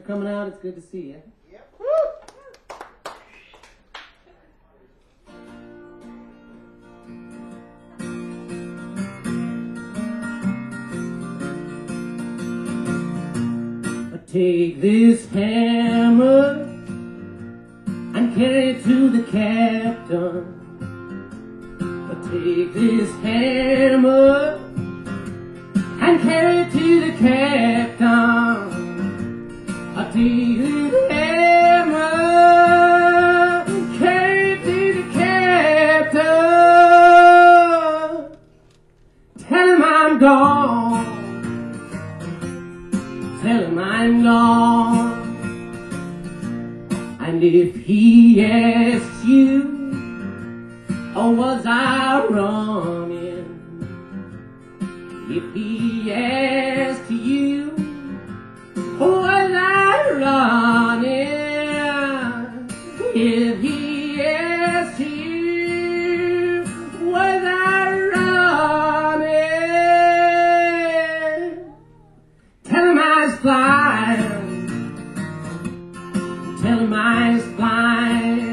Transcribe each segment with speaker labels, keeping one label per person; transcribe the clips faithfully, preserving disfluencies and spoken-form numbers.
Speaker 1: coming out. It's good to see you.
Speaker 2: Yep.
Speaker 1: Take this hammer and carry it to the captain. Take this hammer and carry it to the captain. Take this hammer, carry it to the captain. Tell him I'm gone. Tell him I'm gone. And if he asks you, or was I running? If he asks you, or was I running? If he asks you, was I running? Tell him I was flying. Tell him I was flying.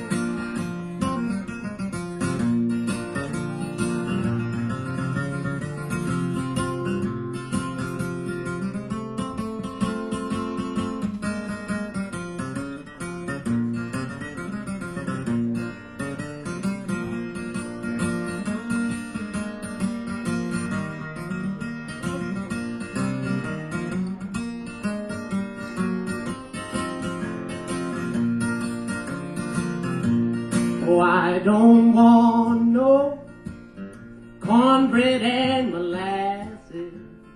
Speaker 1: Oh, I don't want no cornbread and molasses.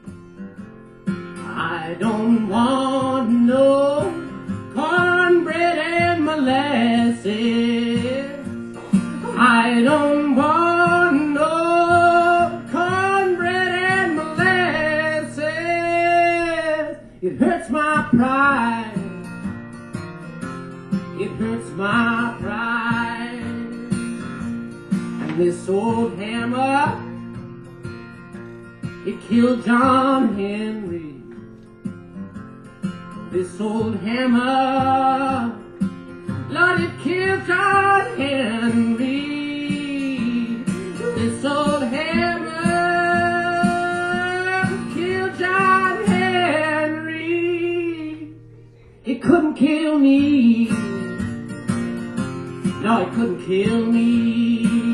Speaker 1: I don't want no cornbread and molasses. I don't want no cornbread and molasses. It hurts my pride. It hurts my pride. This old hammer, it killed John Henry. This old hammer, Lord, it killed John Henry. This old hammer killed John Henry. It couldn't kill me. No, it couldn't kill me.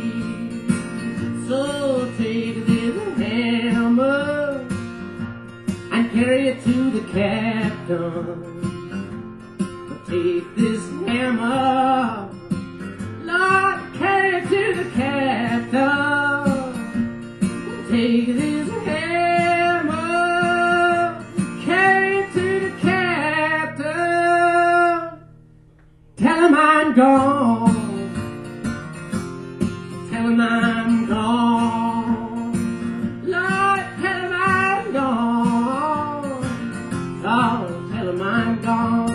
Speaker 1: So take this hammer and carry it to the captain. Take this hammer, Lord, carry it to the captain. Take this hammer, carry it to the captain. Tell him I'm gone. Tell him I'm gone. Lord, tell him I'm gone. Oh, tell him I'm gone.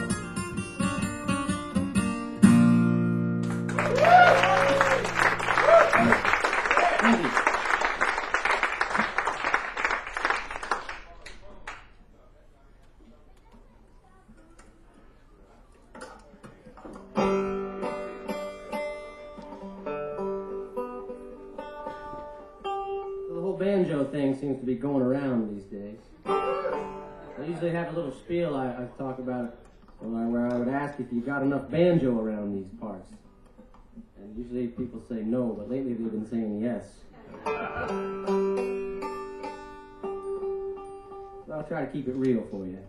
Speaker 1: Thank you. Banjo thing seems to be going around these days. I usually have a little spiel I, I talk about where I, where I would ask if you got enough banjo around these parts. And usually people say no, but lately they've been saying yes. So I'll try to keep it real for you.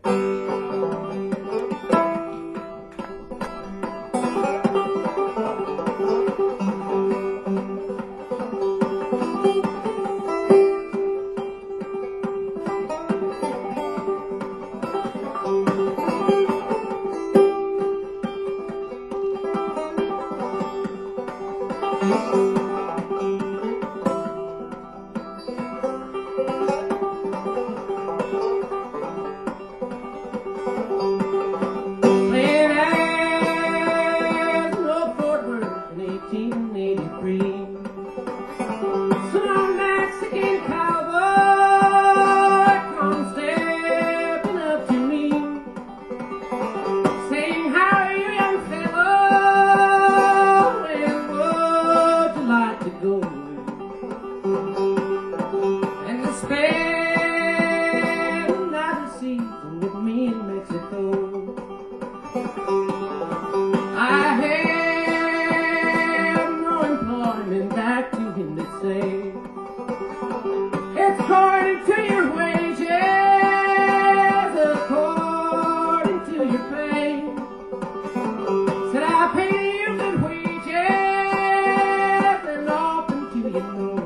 Speaker 1: I pay you good wages, and often do you know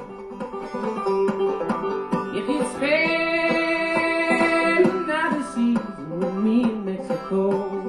Speaker 1: if you spend another season with me in Mexico.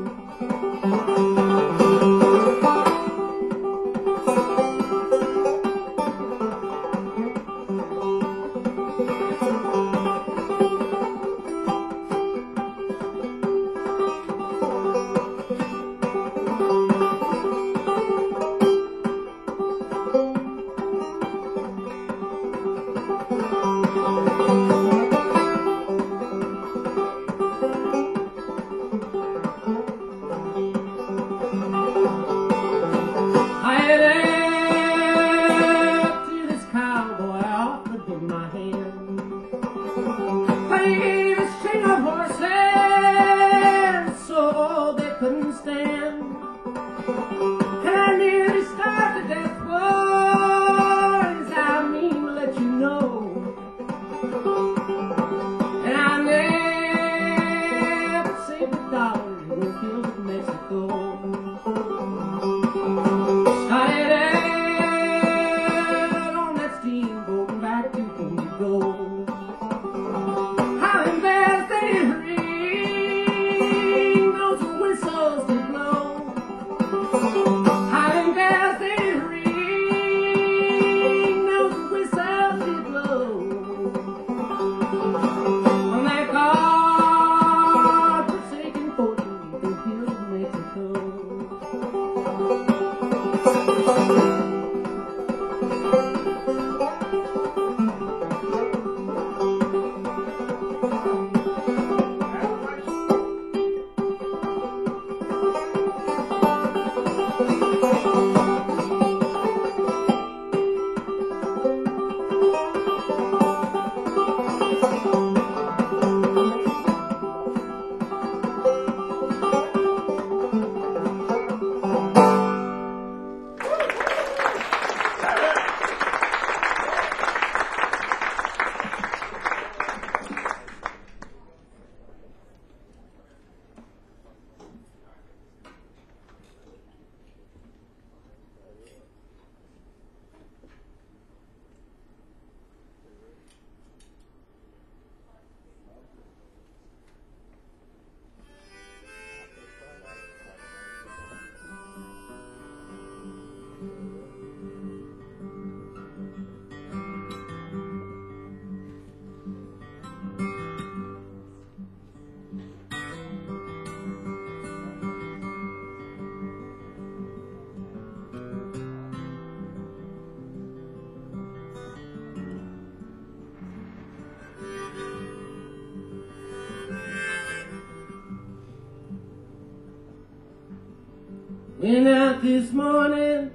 Speaker 1: Went out this morning,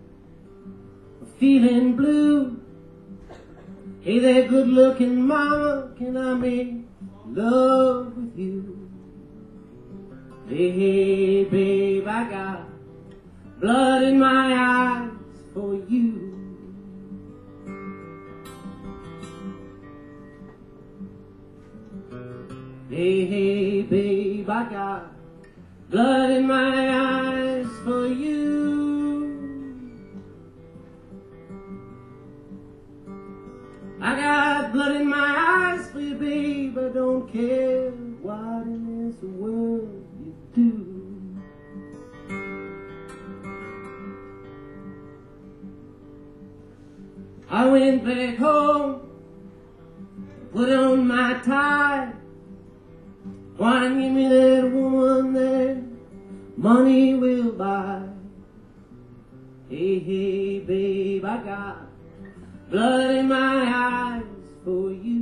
Speaker 1: feeling blue. Hey there, good-looking mama, can I make love with you? Hey, hey, babe, I got blood in my eyes for you. Hey, hey, babe, I got blood in my eyes for you. I got blood in my eyes for you, babe. I don't care what in this world you do. I went back home, put on my tie. Why don't you give me that woman there money will buy? Hey, hey, babe, I got blood in my eyes for you.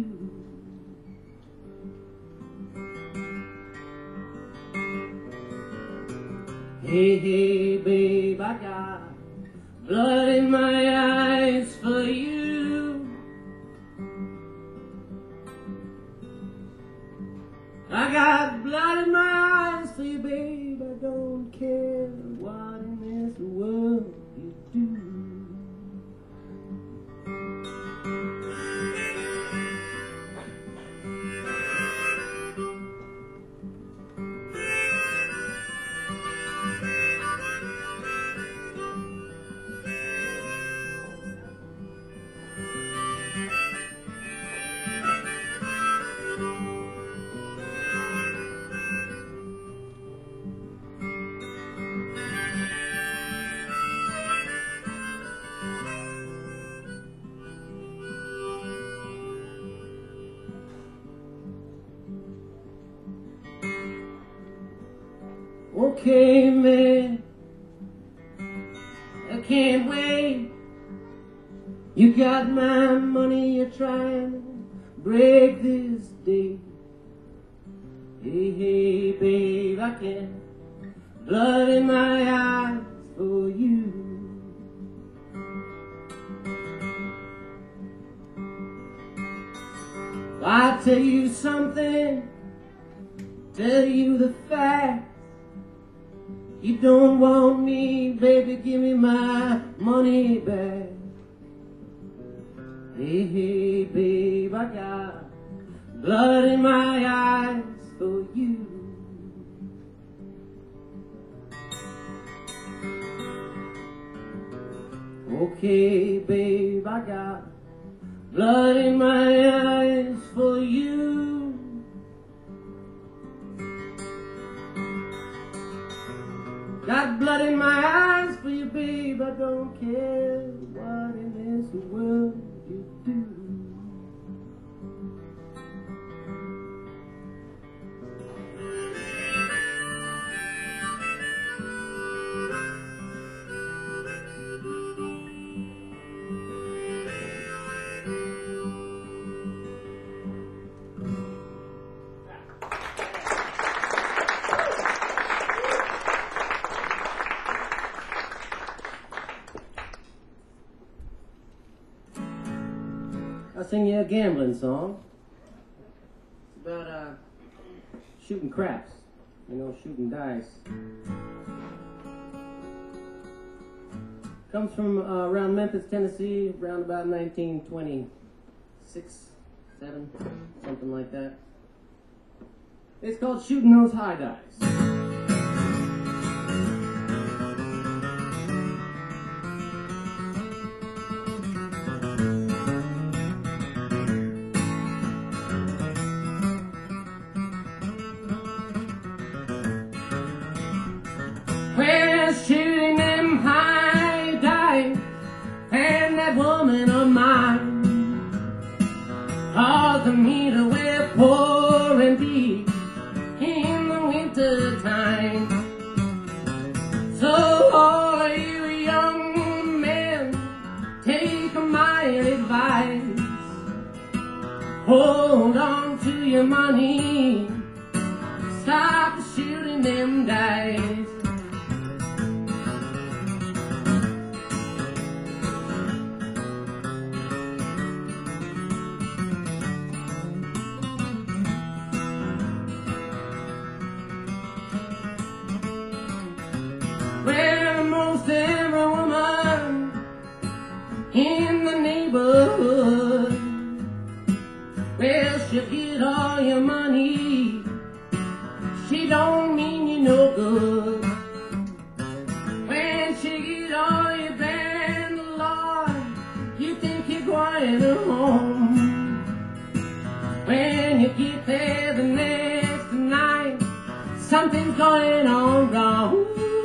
Speaker 1: Hey, hey, babe, I got blood in my eyes for you. I got blood in my eyes for you, babe. I don't care what in this world you do. Okay, man, I can't wait. You got my money, you're trying to break this day. Hey, hey, babe, I can't. Blood in my eyes for you. I'll tell you something, tell you the facts. You don't want me, baby, give me my money back. Hey, hey, babe, I got blood in my eyes for you. Okay, babe, I got blood in my eyes for you. Got blood in my eyes for you, babe. I don't care what in this world you do. I'll sing you a gambling song. It's about uh, shooting craps, you know, shooting dice. Comes from uh, around Memphis, Tennessee, around about nineteen twenty-six, seven, something like that. It's called Shooting Those High Dice. We're shooting them high dice, and that woman of mine, causing me to wear poor and deep in the winter time. So all you young men, take my advice. Hold on to your money, stop shooting them dice. Well, most every woman in the neighborhood, well, she'll get all your money, she don't mean you no good. When she get all your band, Lord, you think you're going home. When you get there the next night, something's going on wrong.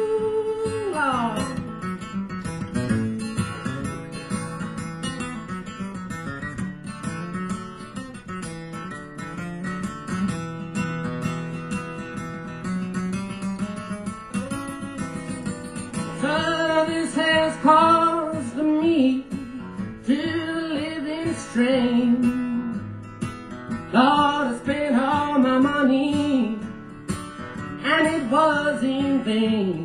Speaker 1: So this has caused me to live in strain. Lord, I spent all my money, and it was in vain.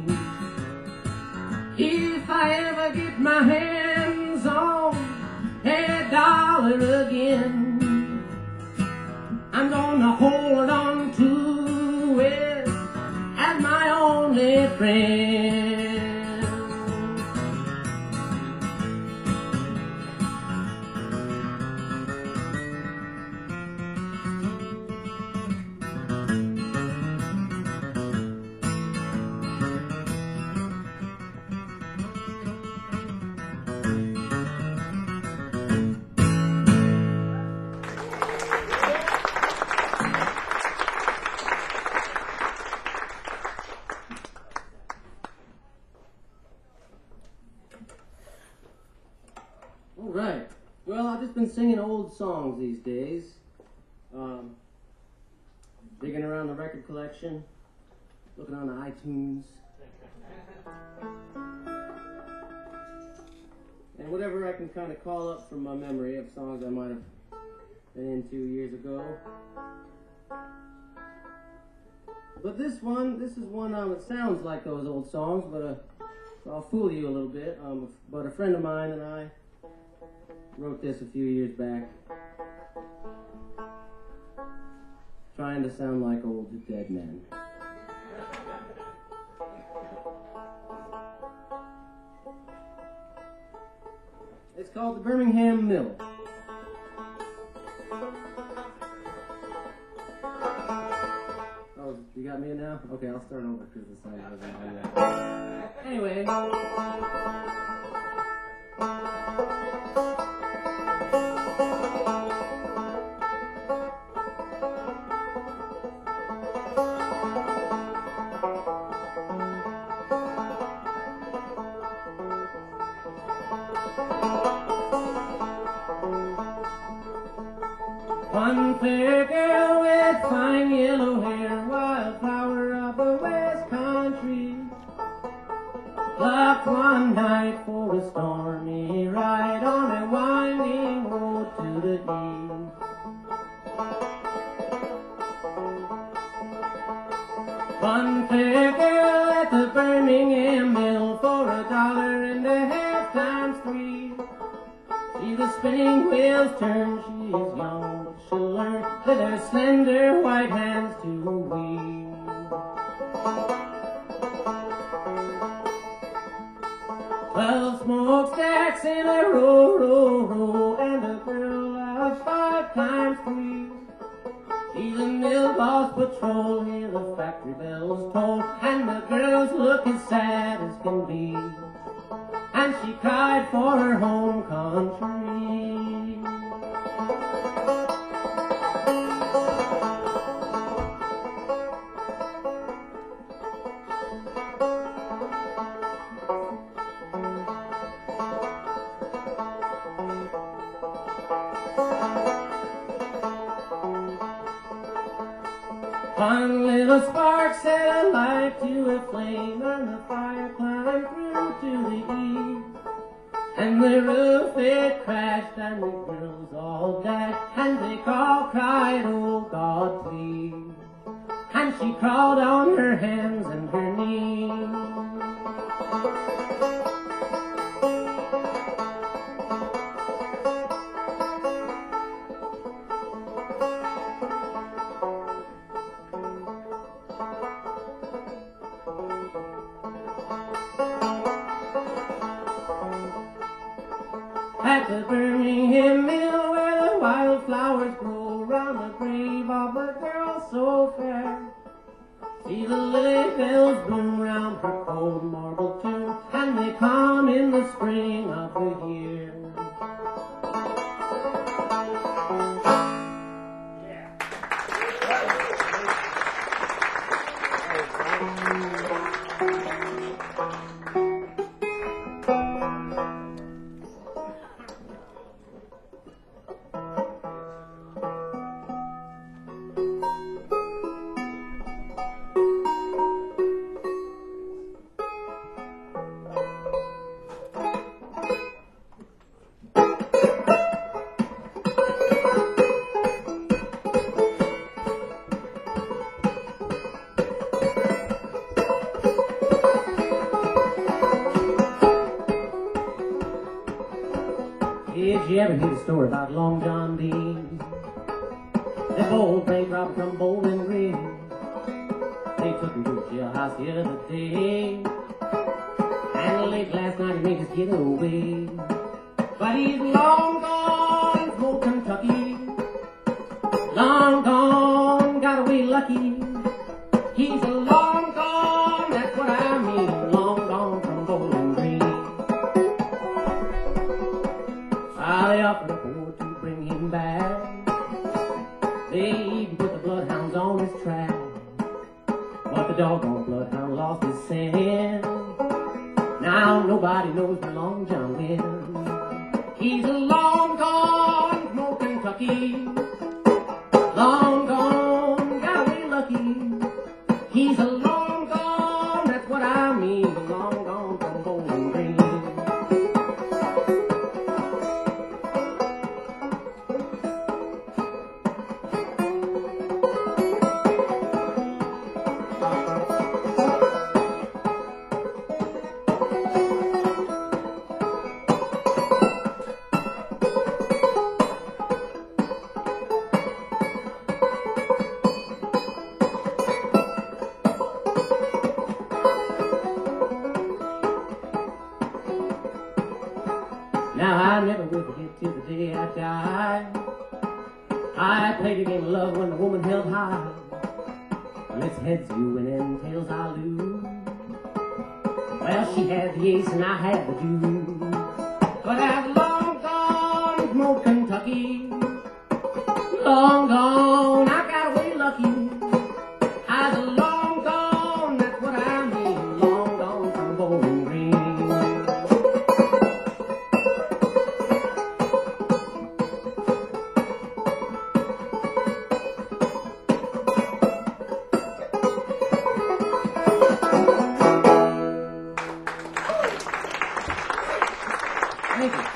Speaker 1: If I ever get my hands on a dollar again, I'm gonna hold on to it as my only friend. All right. Well, I've just been singing old songs these days. Um, digging around the record collection. looking on the iTunes. And whatever I can kind of call up from my memory of songs I might have been into years ago. But this one, this is one, um, it sounds like those old songs, but uh, so I'll fool you a little bit. Um, but a friend of mine and I wrote this a few years back, trying to sound like old dead men. It's called the Birmingham Mill. Oh, you got me now? Okay, I'll start over because the song wasn't on yet. Anyway. One fair girl with fine yellow hair, wildflower of the West Country, left one night for a stormy ride on a winding road to the east. One fair girl at the Birmingham Mill for a dollar and a half times three. See the spinning wheels turn, she is young, but she'll learn with her slender white hands to weave. Twelve smokestacks in a row, row, row, and a girl of five times three. See the mill boss patrol, hear the factory bells toll, and the girls look as sad as can be. And she cried for her home country. One little spark set a light to a flame, and the fire climbed through to the east. And the roof it crashed, and the girls all died, and they all cried, oh God, please. And she crawled on her hands and her knees. At the Birmingham Mill where the wildflowers grow, round the grave of a girl so fair, see the lily bells bloom round her cold marble tomb, and they come in the spring of the year. Did you ever hear the story about Long John Dean? That bold bank robber from Bowling Green. They took him to the jailhouse the other day, and late last night he made his getaway. But he's long gone from old Kentucky, long gone, got away lucky. He's long gone, that's what I mean, long gone from Bowling Green. I offered a board to bring him back. They even put the bloodhounds on his track, but the doggone bloodhound lost his scent. Now nobody knows where Long John went. He's long gone from old Kentucky, long gone, got away lucky. He's a long gone. mean, but long gone from Bowling Green. Now I never will forget till the day I die. I played a game of love when the woman held high. Well, it's heads you win and tails I lose. Well, she had the ace and I had the deuce. But I've long gone from old Kentucky. Long gone, I got away lucky. I've long gone, that's what I mean. Long gone from Bowling Green. Thank you.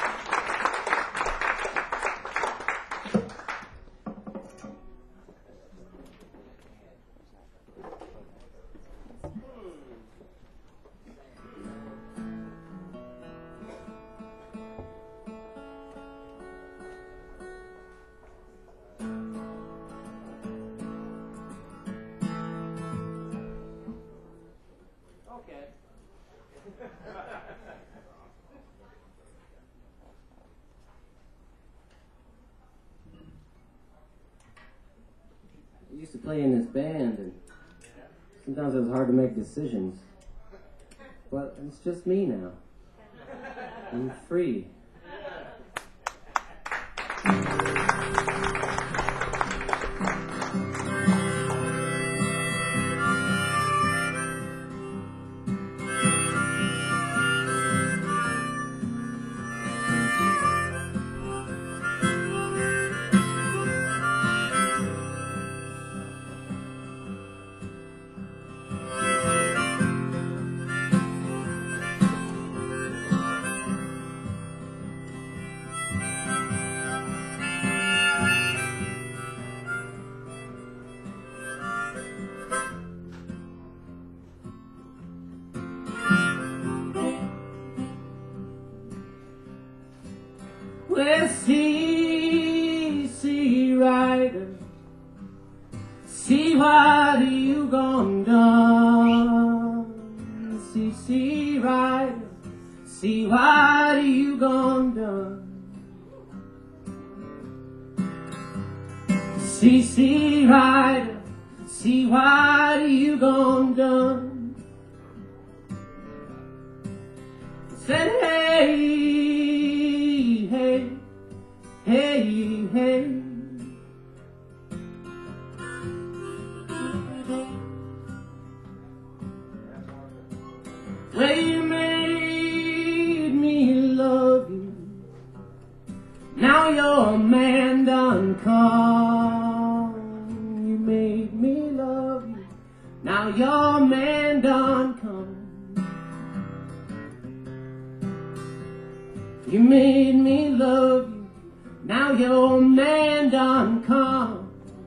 Speaker 1: Okay. I used to play in this band, and sometimes it was hard to make decisions. But it's just me now. I'm free. Well, see, see, Rider, see what you gone done. See, see, Rider, see what you gone done. See, see, Rider, see what you gone done. Said, hey, hey, hey, hey. Well, you made me love you. Now your man done come. You made me love you. Now your man done come. You made me love you. Now your man done come.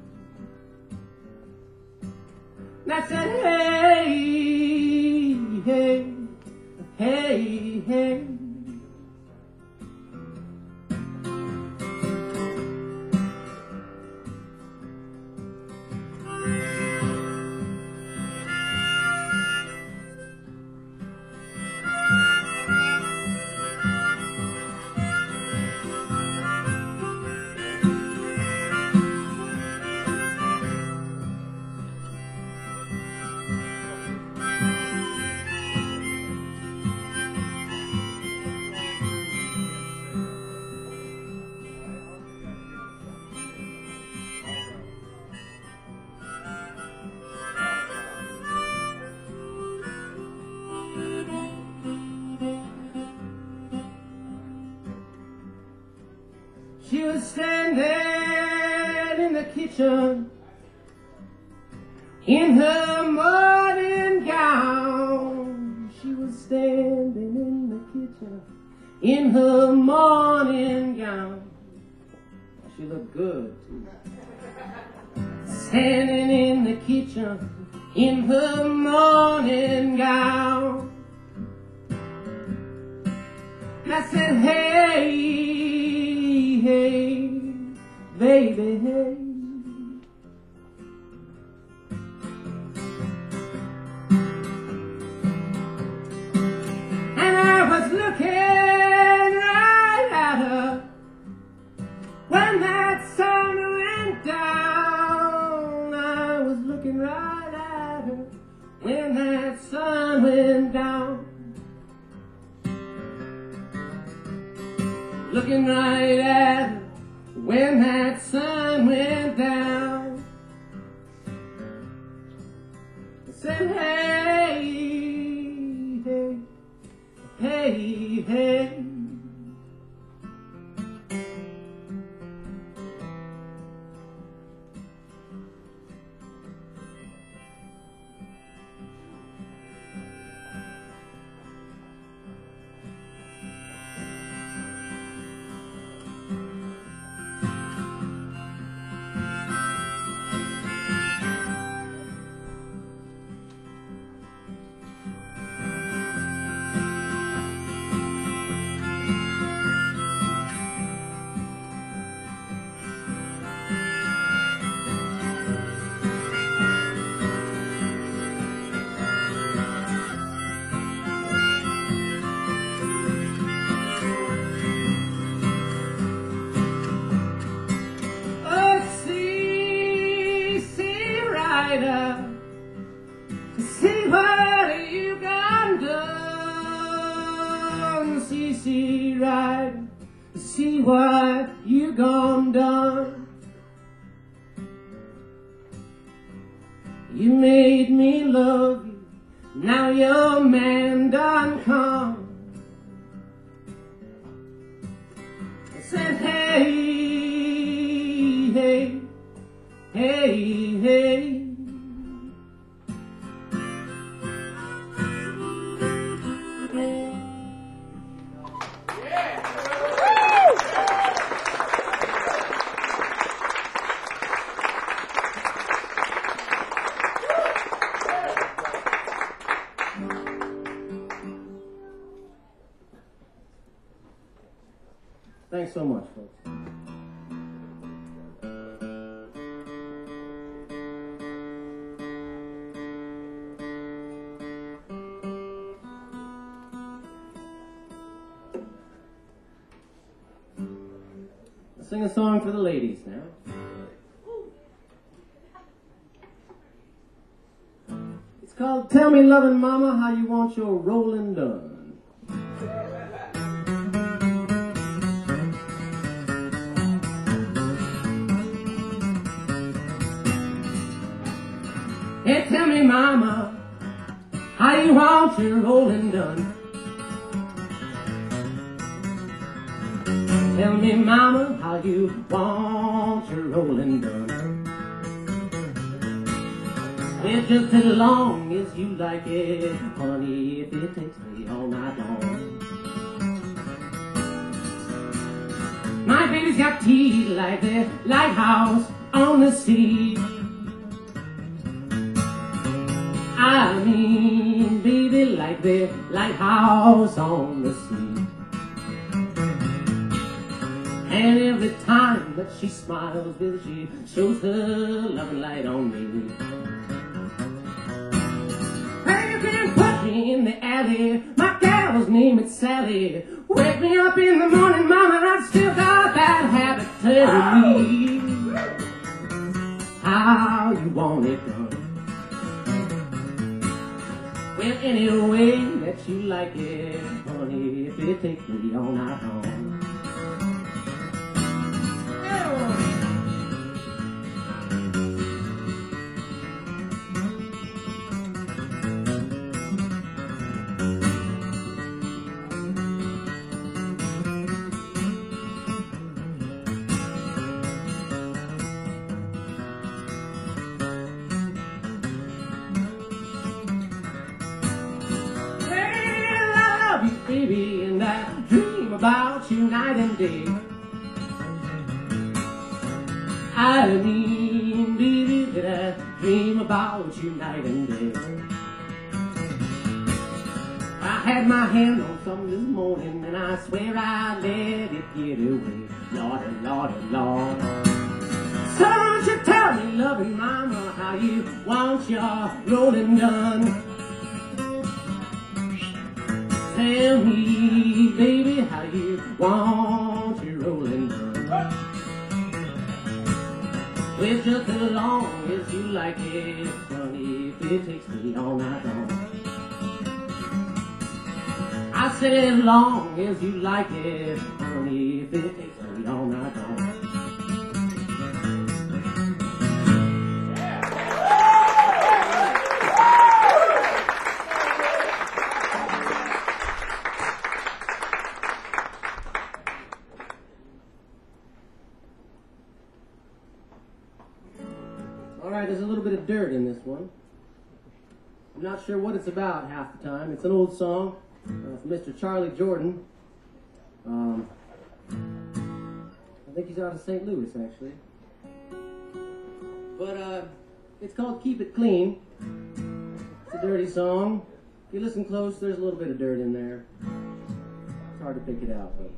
Speaker 1: And I said, hey, hey, hey, hey. She was standing in the kitchen in her morning gown. in her morning gown. She looked good, too. Standing in the kitchen in her morning gown. I said, hey, hey, baby, hey. And I was looking right at her when that sun went down. I was looking right at her when that sun went down. Looking right at her when that sun went down. I said, hey, hey, hey, hey. See what you gone done, C C Rider. See what you gone done. You made me love you, now your man done come. I said, hey, hey, hey, hey. Thanks so much, folks. I'll sing a song for the ladies now. It's called Tell Me Lovin' Mama How You Want Your Rollin' Done. Hey, tell me, mama, how you want your rollin' done. Tell me, mama, how you want your rollin' done. Well, just as long as you like it, honey, if it takes me all night long. My baby's got teeth like the lighthouse on the sea. I mean, baby, like the lighthouse on the sea. And every time that she smiles, baby, she shows her loving light on me. Hey, you can put me in the alley, my gal's name is Sally. Wake me up in the morning, mama, and I've still got that habit. Tell me how you want it done. Well, any way that you like it, honey, if it takes me all night long. Baby, and I dream about you night and day. I mean, baby, that I dream about you night and day. I had my hand on something this morning, and I swear I let it get away. Lordy, Lordy, Lord. So don't you tell me, loving mama, how you want your rolling done. Tell me, baby, how you want your rolling done. Well, just as long as you like it, honey, if it takes me all night long. I said as long as you like it, honey, if it takes me all night long. Alright, there's a little bit of dirt in this one. I'm not sure what it's about half the time. It's an old song. Uh, from Mister Charlie Jordan. Um, I think he's out of Saint Louis, actually. But uh, it's called Keep It Clean. It's a dirty song. If you listen close, there's a little bit of dirt in there. It's hard to pick it out, but...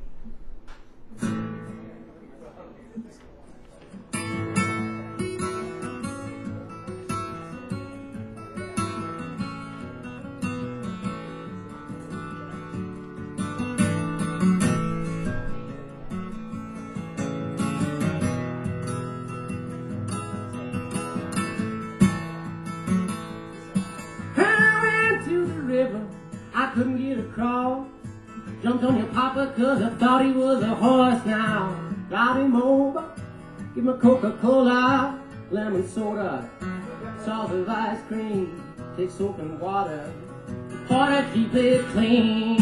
Speaker 1: I couldn't get across. Jumped on your papa cause I thought he was a horse now. Got him over, give him a Coca-Cola, lemon soda, sauce of ice cream, take soap and water, for to keep it clean.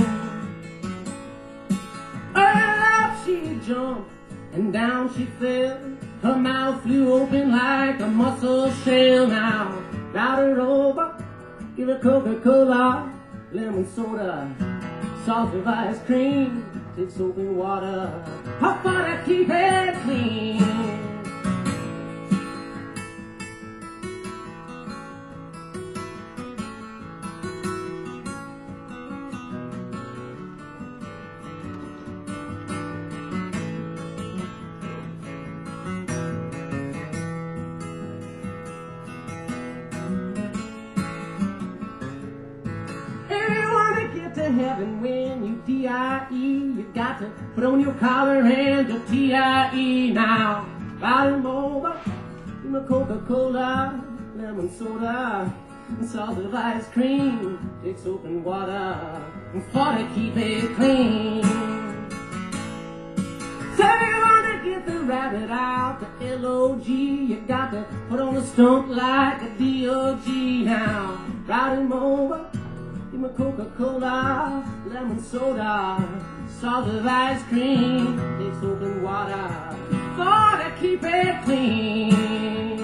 Speaker 1: Up she jumped and down she fell. Her mouth flew open like a mussel shell now. Got her over, give her Coca-Cola, lemon soda, sauce of ice cream, take soap and water, hot water, keep it clean. To heaven when you D I E, you got to put on your collar and your T I E now. Ride him over, give him a Coca-Cola, lemon soda, and sauce of ice cream, take soap and water, for to keep it clean. So you want to get the rabbit out, the L O G, you got to put on a stump like a D O G now. Ride him over, give me Coca-Cola, lemon soda, sauce of ice cream, take soap and water, for to keep it clean.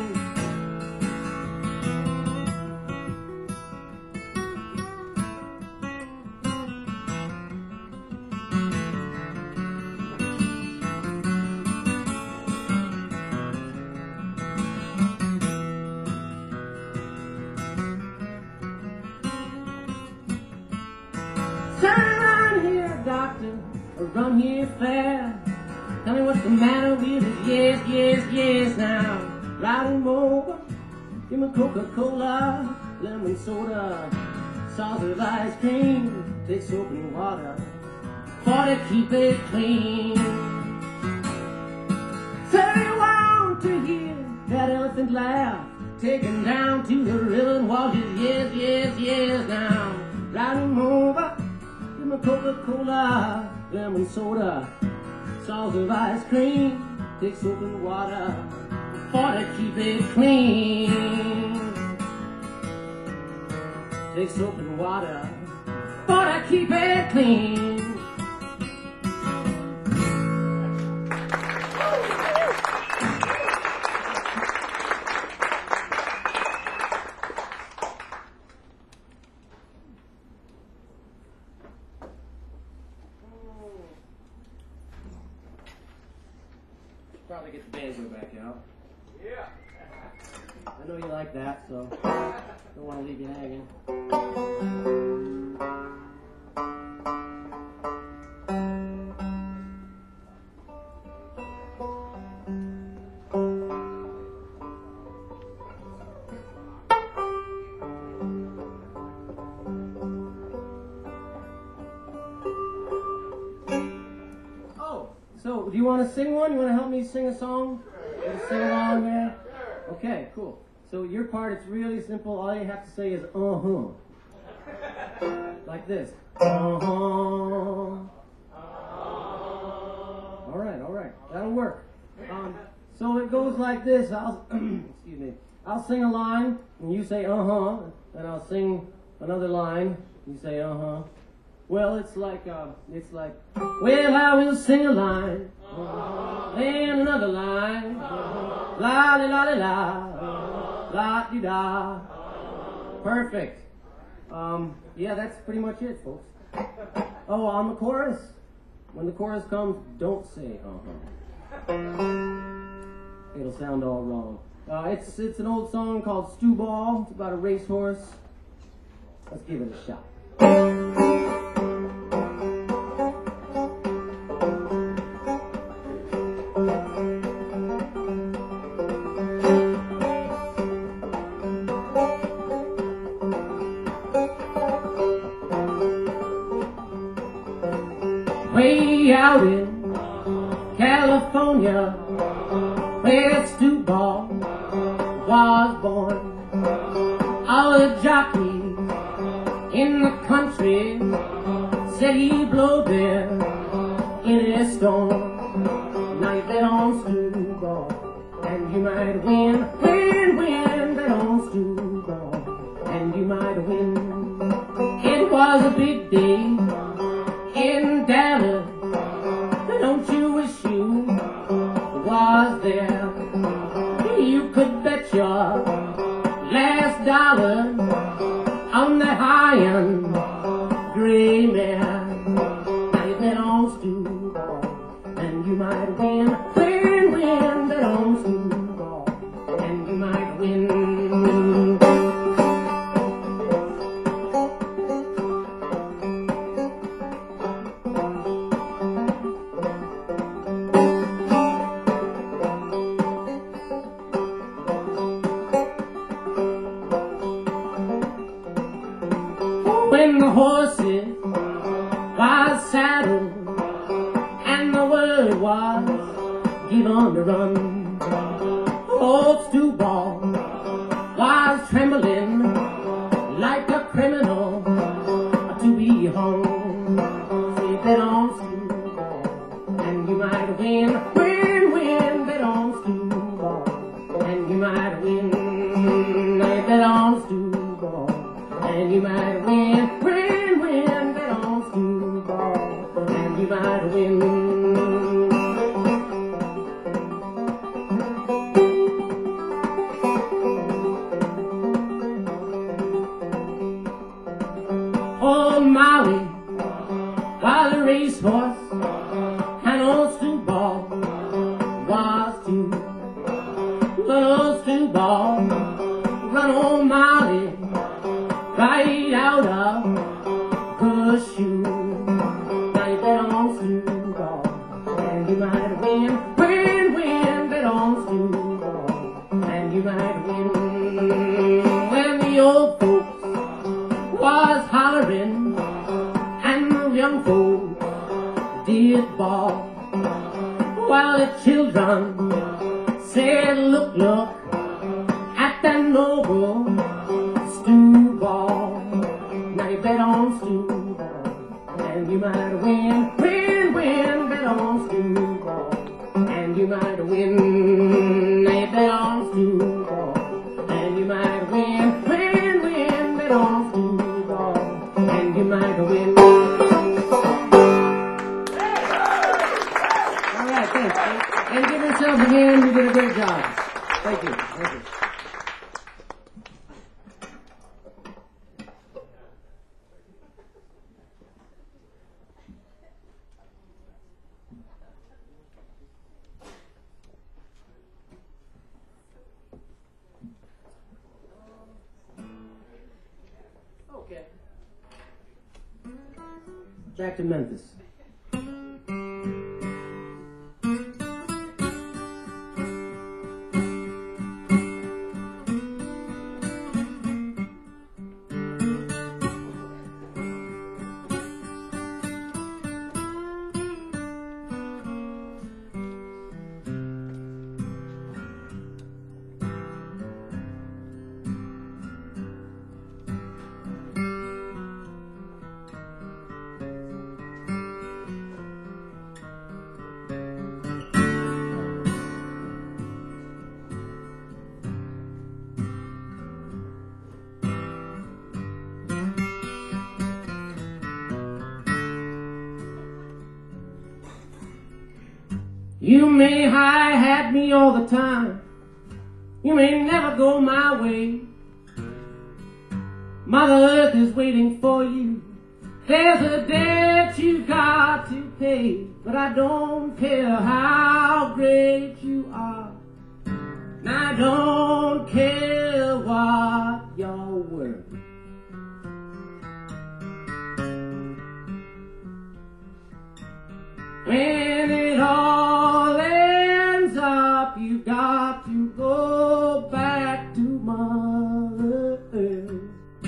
Speaker 1: Turn around here, doctor, or run here fast. Tell me what's the matter with it, yes, yes, yes now. Ride him over, give me Coca-Cola, lemon soda, sauce of ice cream, take soap and water, for to keep it clean. So you want to hear that elephant laugh, taken down to the river and washes, yes, yes, yes now. Ride him over, give me Coca-Cola, lemon soda, sauce of ice cream, take soap and water, for to keep it clean. Take soap and water, for to keep it clean. probably get the banjo back out. Yeah. I know you like that, so don't want to leave you hanging. So, do you want to sing one? You want to help me sing a song? You want to sing along there? Okay, cool. So your part, it's really simple. All you have to say is uh-huh. Like this. Uh-huh. All right, all right. That'll work. Um, so it goes like this. I'll, excuse me. I'll sing a line, and you say uh-huh. And I'll sing another line. You say uh-huh. Well, it's like, uh, it's like, well, I will sing a line, uh, then another line, uh, la di la di la, la di da. Perfect. Um, yeah, that's pretty much it, folks. Oh, on the chorus. When the chorus comes, don't say uh-huh. It'll sound all wrong. Uh, it's it's an old song called Stew Ball. It's about a racehorse. Let's give it a shot. Way out in California, where Stew Ball was born, all the jockeys in the country said he blow there in a storm. Now you bet on Stew Ball, and you might win, win, win. Bet on Stew Ball, and you might win. It was a big day in Dallas. Don't you wish you was there? You could bet your last dollar on that high-end gray mare. Now you bet on Stew Ball, and you might win, win, win. Bet on Stew Ball, and you might win. When the horses was saddled and the word was given to run, old Stew Ball was trembling like a criminal to be hung. So you bet on Stew Ball, and you might win, win, win. Bet on Stew Ball, and you might win. You bet on Stew Ball, and you might win, win, win. Bet on Stew Ball, and you might win. Old Molly was a racehorse, and old Stew Ball was too. But old Stew Ball run old Molly right out of her shoe. Now you bet on Stew Ball, and you might win, win, win. Bet on Stew Ball, and you might win. When the old folks was hollering, and the young folks did bawl, while the children said, look, look at that noble Stew Ball. Now you bet on Stew Ball, and you might win, win, win. Bet on Stew Ball, and you might win. Now you bet on Stew Ball, and you might win, win, win. Bet on Stew Ball, and you might win. All right, thanks. And give yourselves a hand. You did a great job. Thank you. Thank you. back to Memphis. You may hi-hat me all the time. You may never go my way. Mother Earth is waiting for you. There's a debt you got to pay. But I don't care how great you are. And I don't care what you're worth. When it all ends up, you got to go back to Mother Earth.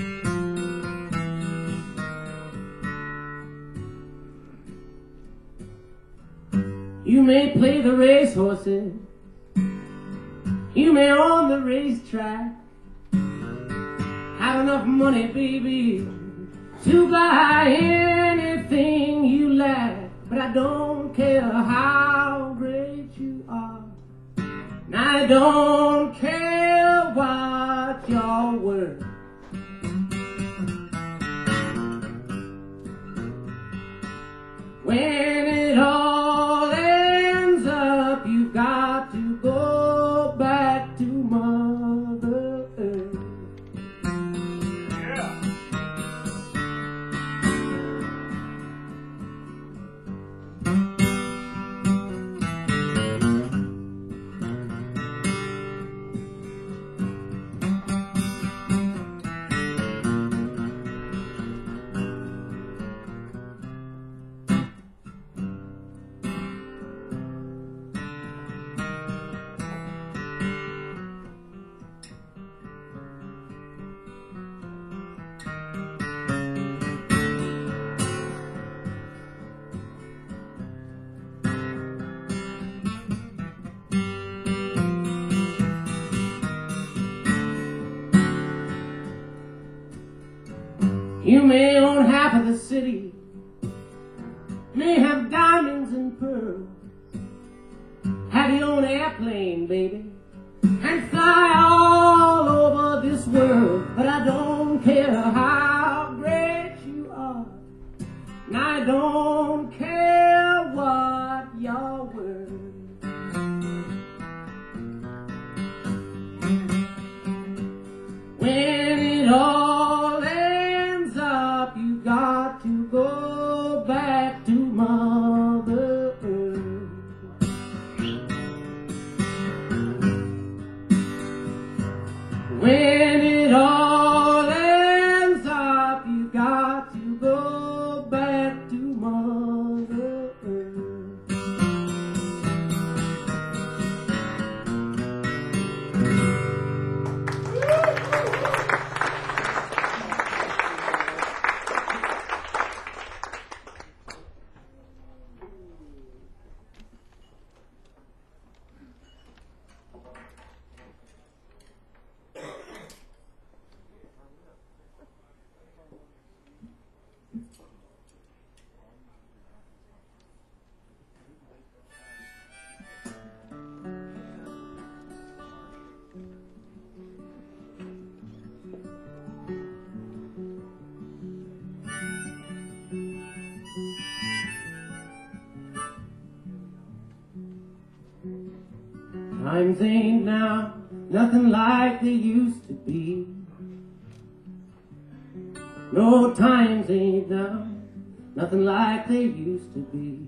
Speaker 1: You may play the racehorses, you may own the racetrack, have enough money, baby, to buy anything you lack. But I don't care how great you are, and I don't care what you're worth. When it all ends up, you've got to go back to Mother Earth. Yeah. You may own half of the city, may have diamonds and pearls, have your own airplane, baby, and fly all over this world. But I don't care how great you are, and I don't care what you're worth. When it all ends up, you got to go back to Mother Earth. When it all ends up, you got to go back to Mother Earth. Times ain't now nothing like they used to be. No, times ain't now nothing like they used to be.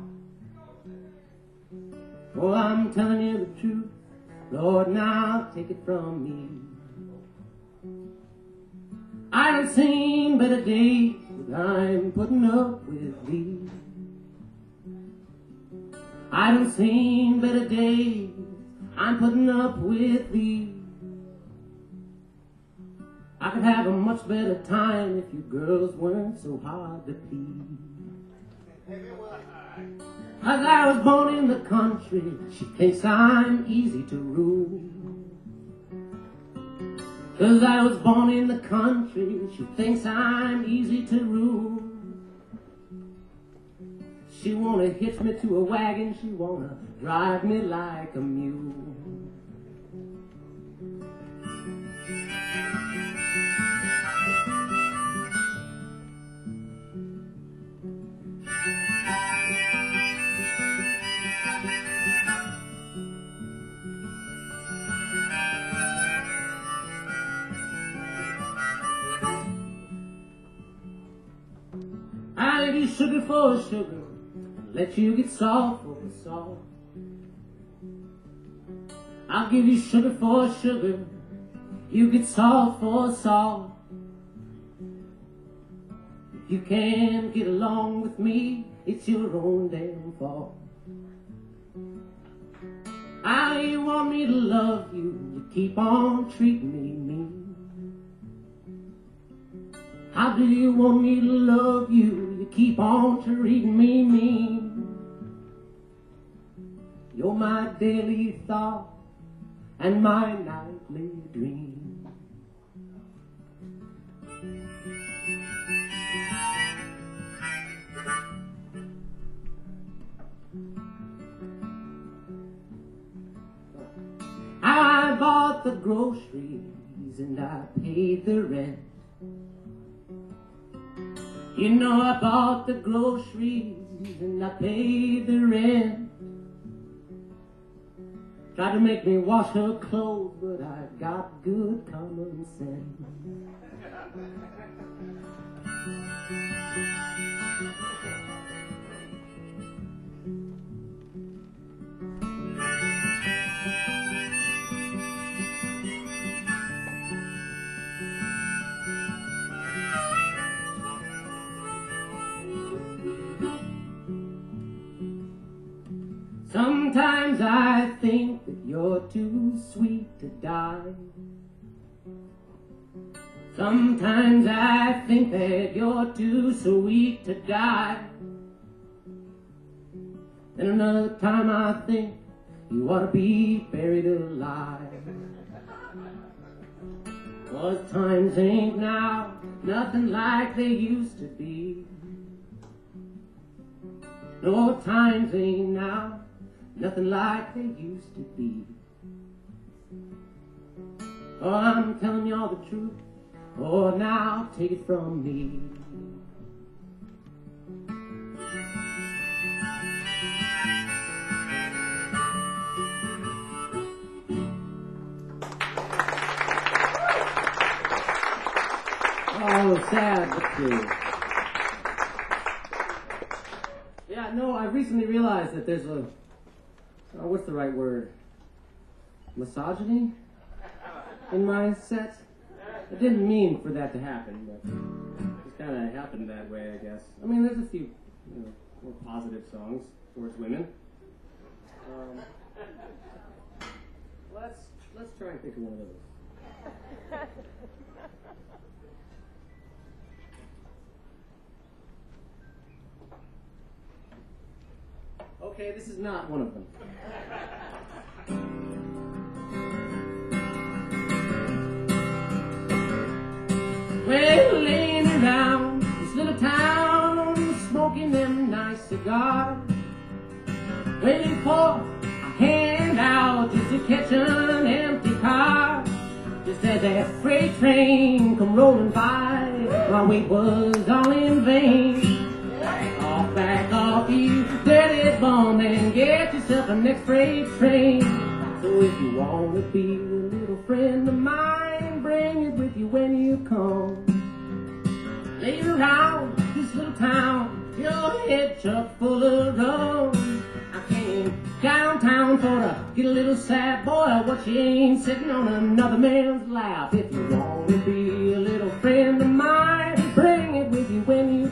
Speaker 1: Oh, I'm telling you the truth, Lord, now take it from me. I done seen better days I'm putting up with thee. I done seen better days, I'm putting up with thee. I could have a much better time if you girls weren't so hard to please. Cause I was born in the country, she thinks I'm easy to rule. Cause I was born in the country, she thinks I'm easy to rule. She wanna hitch me to a wagon, she wanna drive me like a mule. I'll give you sugar for sugar, let you get salt for salt. I'll give you sugar for sugar, you get salt for salt. If you can't get along with me, it's your own damn fault. How you want me to love you, you keep on treating me mean. How do you want me to love you? You keep on treating me mean. You're my daily thought and my nightly dream. I bought the groceries and I paid the rent. You know I bought the groceries and I paid the rent. Tried to make me wash her clothes, but I got good common sense. Sometimes I think that you're too sweet to die. Sometimes I think that you're too sweet to die. Then another time I think you ought to be buried alive. 'Cause times ain't now nothing like they used to be. No, times ain't now nothing like they used to be. Oh, I'm telling y'all the truth. Oh, now take it from me. Oh, sad but true. Yeah, no, I recently realized that there's a Oh, what's the right word? Misogyny in my set? I didn't mean for that to happen, but it kind of happened that way, I guess. I mean, there's a few, you know, more positive songs towards women. Um, let's let's try and think of one of those. Okay, this is not one of them. Well, laying around this little town, smoking them nice cigars, waiting for a handout just to catch an empty car. Just as that freight train come rolling by, my wait was all in vain. Off, back off, you dirty bum, and get yourself a next freight train. So if you want to be a little friend of mine, bring it with you when you come. Lay around this little town, your head chock full of rum. I came downtown for to get a little sad, boy, what you ain't sitting on another man's lap. If you want to be a little friend of mine, bring it with you when you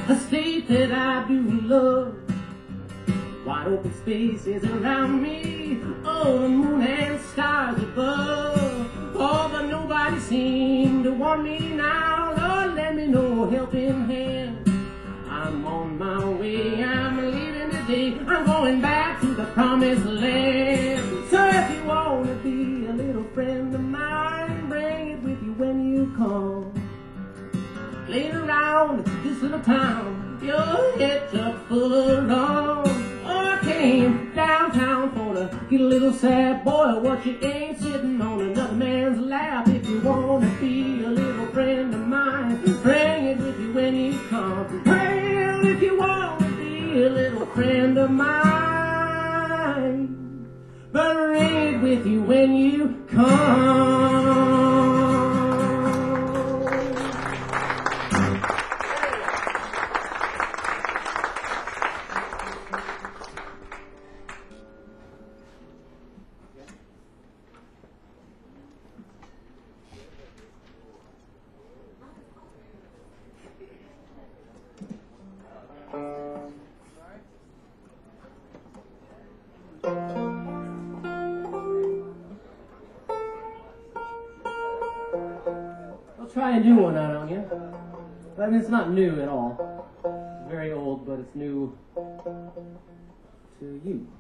Speaker 1: a state that I do love. Wide open spaces around me, oh, the moon and stars above. Oh, but nobody seemed to want me now. Lord, let me know a helping hand. I'm on my way, I'm leaving today. I'm going back to the promised land. So if you want to be a little friend of mine, bring it with you when you come. Playing around this little town, your head's up full of rum. Oh, I came downtown for to get a little sad. Boy, what you ain't sitting on another man's lap. If you want to be a little friend of mine, bring it with you when you come. Well, if you want to be a little friend of mine, but bring it with you when you come. Try a new one out on you. I mean, it's not new at all. It's very old, but it's new to you.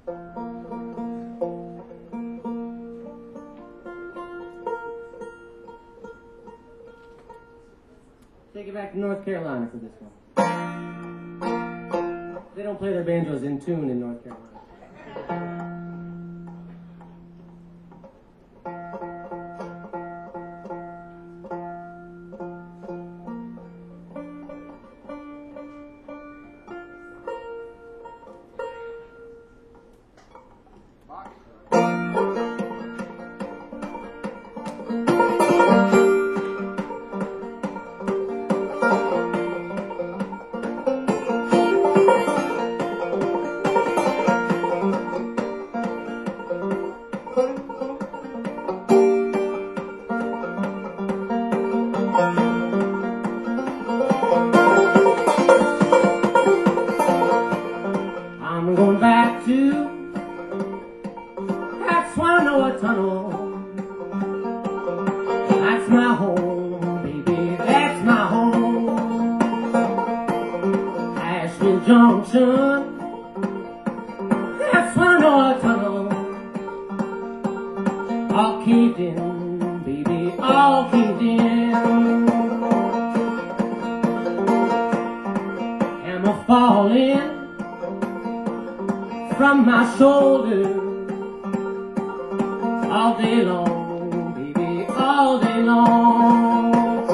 Speaker 1: Take it back to North Carolina for this one. They don't play their banjos in tune in North Carolina. I'm going back to that Swannanoa Tunnel. That's my home, baby, that's my home. Asheville Junction, that Swannanoa Tunnel. All caved in, baby, all caved in. Am I falling from my shoulder all day long, baby, all day long.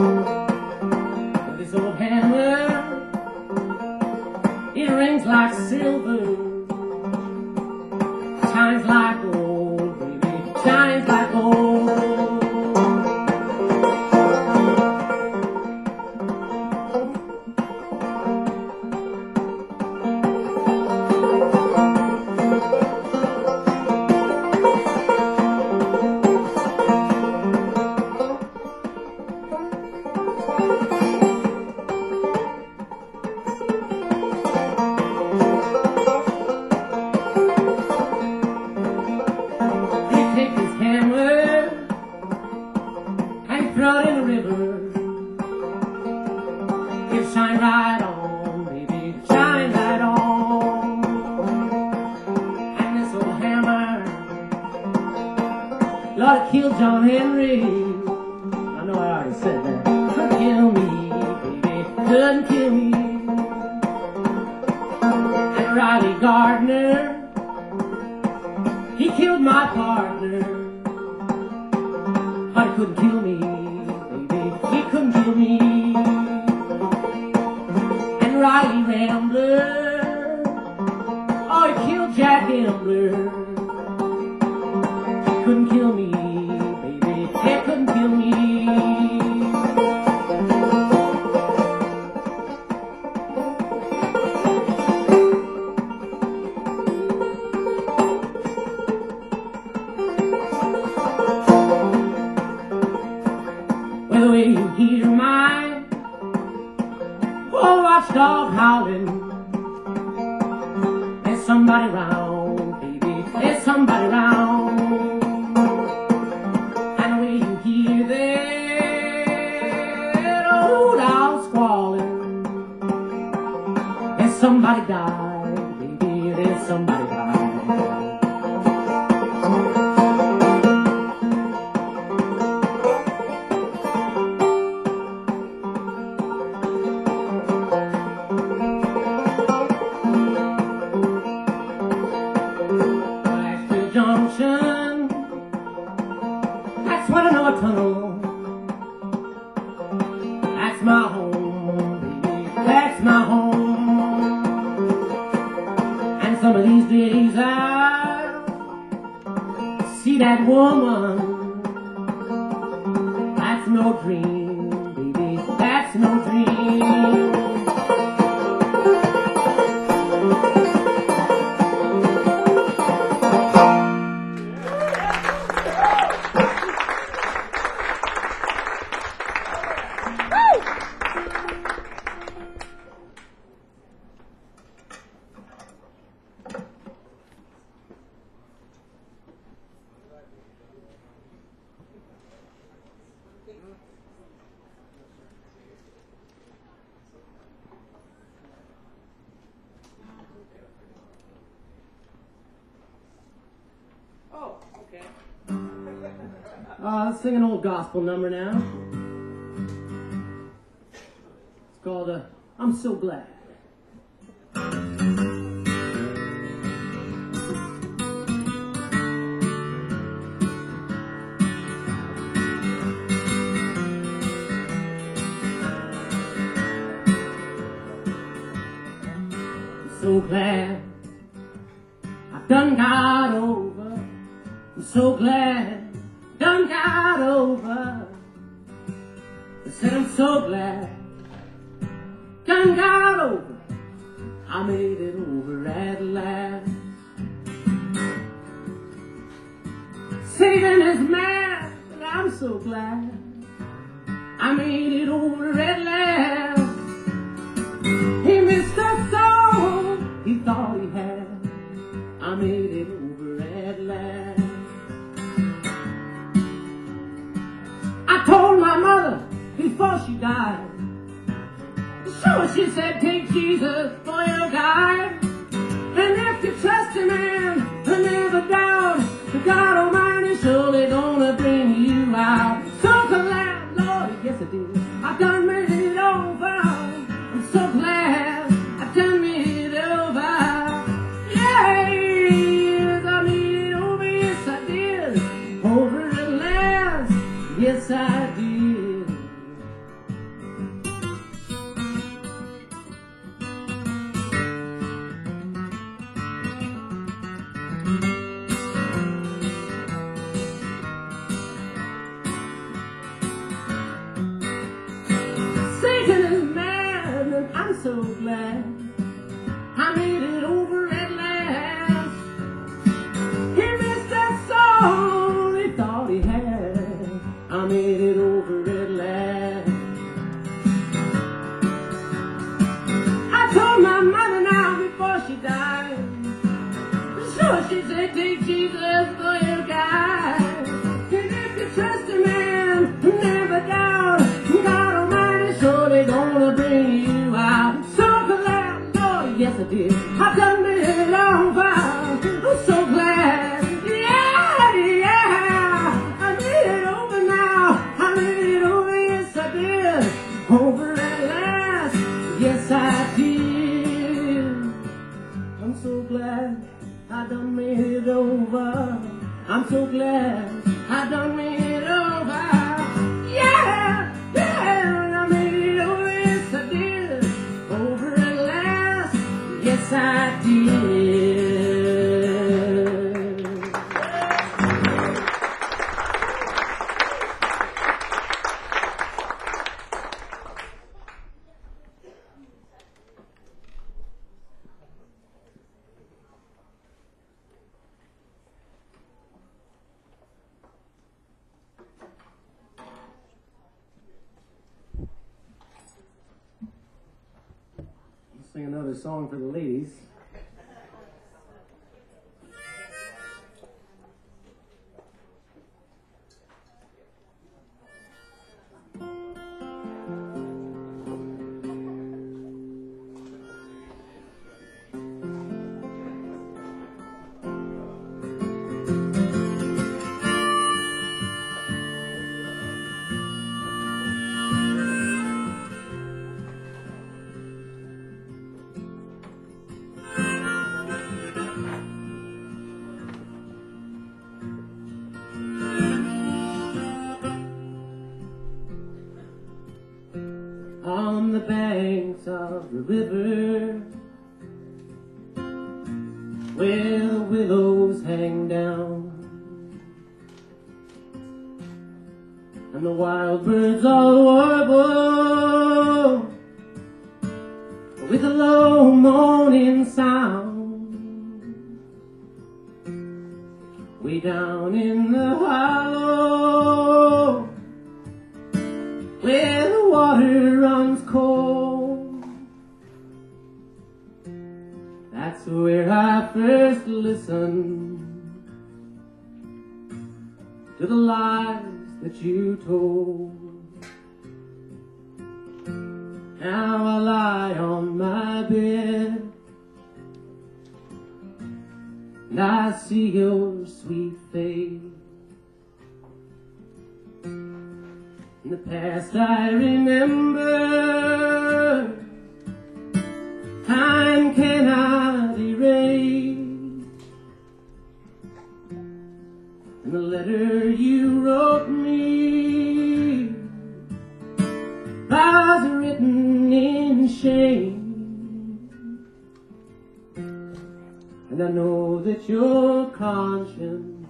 Speaker 1: This old hammer, it rings like silver, shines like gold, baby, shines like gold. Throw it in the river, it shine right on, baby, shine right on. And this old hammer, Lord, it killed John Henry. I know I already said that. Couldn't kill me, baby, couldn't kill me. And Riley Gardner, he killed my partner, but he couldn't kill me. He couldn't kill me. And Riley Rambler, oh, he killed Jack Ambler. He couldn't kill me, baby, he couldn't kill me. Well, the way you hear my oh, watchdog howl, somebody round, baby, there's somebody round. And when you hear that old owl squalling, there's somebody died, baby, there's somebody died. Tunnel. That's my home, baby, that's my home. And some of these days I'll see that woman. That's no dream, baby, that's no dream.
Speaker 2: Oh, okay.
Speaker 1: Uh, let's sing an old gospel number now. It's called uh, I'm So Glad. I'm so glad I done got over. I'm so glad done got over. I said I'm so glad done got over. I made it over at last. Satan is mad, but I'm so glad I made it over at last. He missed a soul he thought he had. I made it over at last. I told my mother before she died, so she said, take Jesus for your guide. And if you trust him and never doubt, God Almighty surely gonna bring you out. So glad, Lord, yes I did, I done made it over. I'm so glad I done made it over. Yes, I made it over, yes I did. Over at last, yes I did. Satan is mad and I'm so glad I made it over at last. He missed that soul he thought he had. I made it over at last. I told my mother now before she died, so she said, take Jesus for your guide. And if you trust a man, never doubt, God Almighty surely gonna bring you out. So glad, Lord, yes I did, I done made it over. I'm so glad, yeah, yeah, I made it over now. I made it over, yes I did, over at last, yes I did. I'm so glad I done made it over. I'm so glad I done made it over. Yeah, yeah, I made it over, yes I did. Over at last, yes I did. Sing another song for the ladies. where the willows hang down and the wild birds all warble with a low moaning sound. Way down in the hollow where the water runs cold, that's where I first listened to the lies that you told. Now I lie on my bed and I see your sweet face. In the past I remember, time cannot erase. And the letter you wrote me was written in shame. And I know that your conscience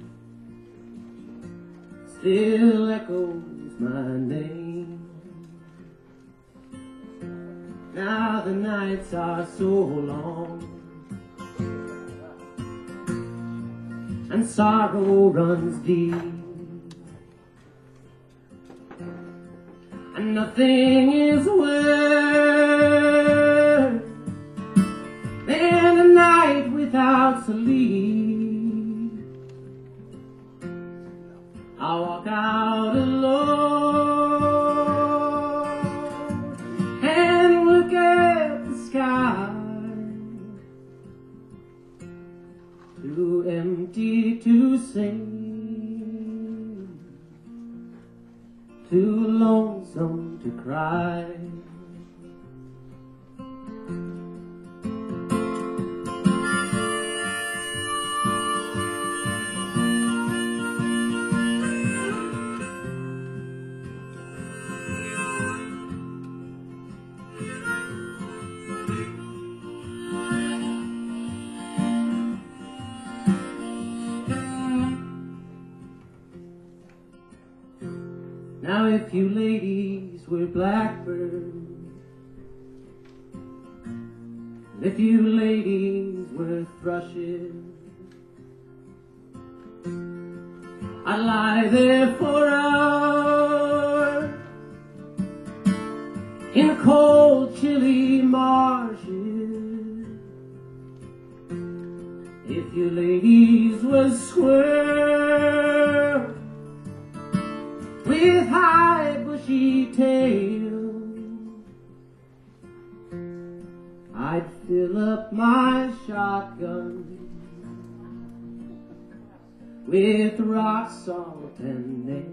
Speaker 1: still echoes my name. Now the nights are so long and sorrow runs deep, and nothing is worse than a night without sleep. I walk out alone and look at the sky, too empty to sing, too lonesome to cry. Now if you ladies were blackbirds, and if you ladies were thrushes, I'd lie there for hours in the cold chilly marshes. If you ladies were squirrels with high bushy tails, I'd fill up my shotgun with rock salt and nails.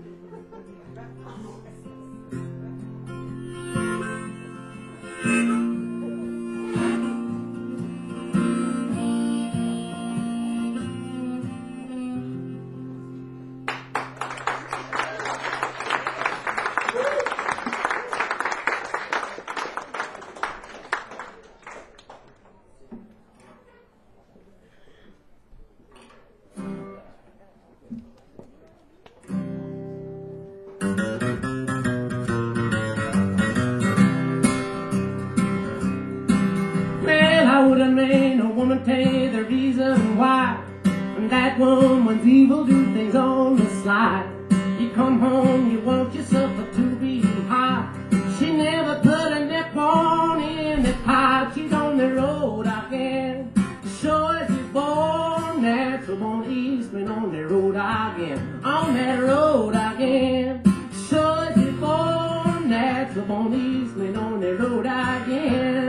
Speaker 1: Well, I wouldn't make no woman tell you the reason why. When that woman's evil, do things on the slide. You come home, you want your supper to be hot. She never put a nip on in the pot. She's on the road again. Sure as you're born, natural born Eastman on the road again. On that road again. Sure as you're born, natural born Eastman on the road again.